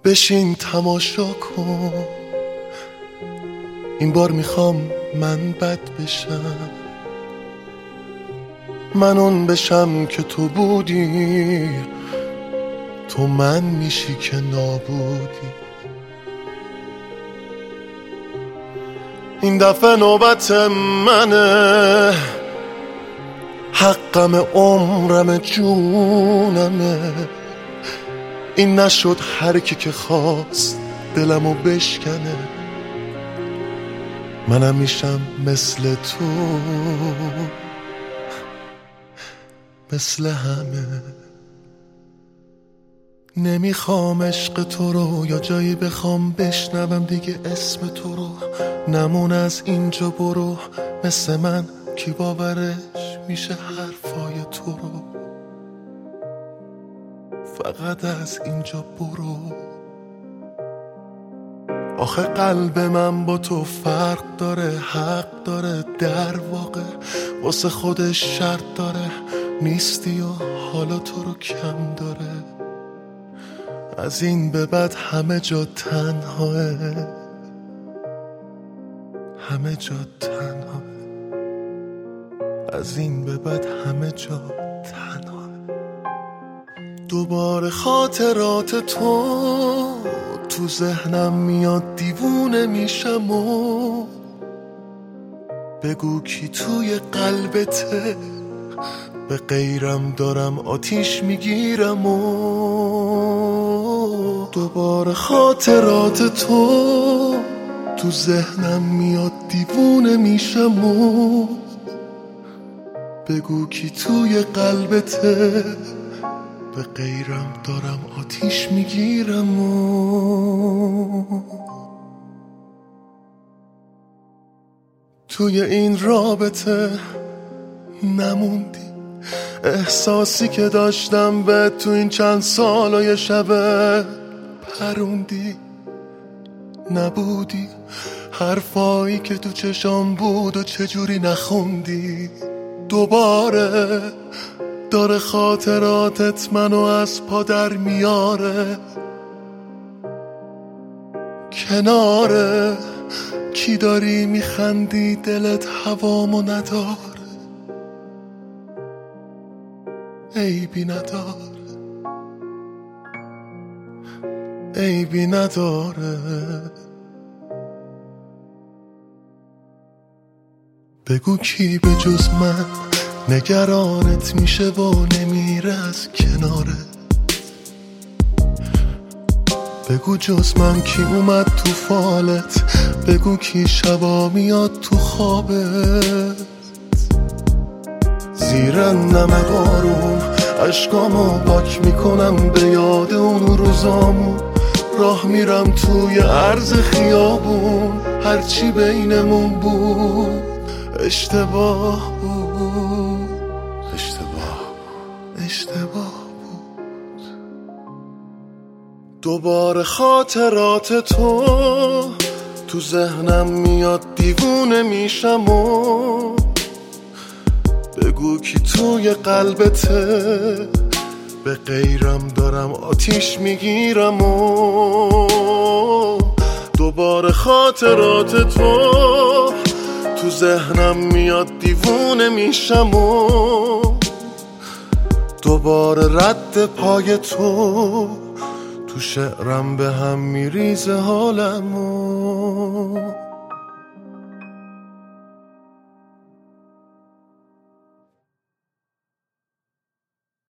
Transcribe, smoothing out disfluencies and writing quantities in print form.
بشین تماشا کن، این بار میخوام من بد بشم، من اون بشم که تو بودی، تو من میشی که نابودی. این دفعه نوبت منه، حقم عمرم جونمه، این نشد هر کی که خواست دلمو بشکنه، منم میشم مثل تو، مثل همه. نمیخوام عشق تو رو یا جایی بخوام بشنوم دیگه اسم تو رو، نمون از اینجا برو، مثل من کی باورش میشه حرفای تو رو، فقط از اینجا برو. آخه قلب من با تو فرق داره، حق داره، در واقع واسه خودش شرط داره، نیستی و حالا تو رو کم داره، از این به بعد همه جا تنهاه، همه جا تنهاه، از این به بعد همه جا تنهاه. دوباره خاطرات تو ذهنم میاد، دیوونه میشم و بگو کی توی قلبته، به غیرم دارم آتیش میگیرم و دوباره خاطرات تو ذهنم میاد، دیوونه میشم و بگو کی توی قلبته، به غیرم دارم آتیش میگیرم و توی این رابطه نموندی، احساسی که داشتم به تو این چند سال و یه شبه پروندی، نبودی حرفایی که تو چشام بود و چجوری نخوندی، دوباره داره خاطراتت منو از پا در میاره، کناره کی داری میخندی دلت هوامو نداره، عیبی نداره، عیبی نداره. بگو کی به جز من نگرانت میشه و نمیره از کناره، بگو جز من کی اومد تو فالت، بگو کی شبا میاد تو خوابت، زیر نم بارون عشقامو پاک میکنم به یاد اون روزامون، راه میرم توی عرض خیابون، هرچی بینمون بود اشتباه بود، اشتباه بود. دوباره خاطرات تو ذهنم میاد، دیوونه میشم و بگو کی توی قلبته، به غیرم دارم آتیش میگیرم و دوباره خاطرات تو ذهنم میاد، دیوونه میشم و دوباره رد پای تو شعرم به هم میریزه حالمو.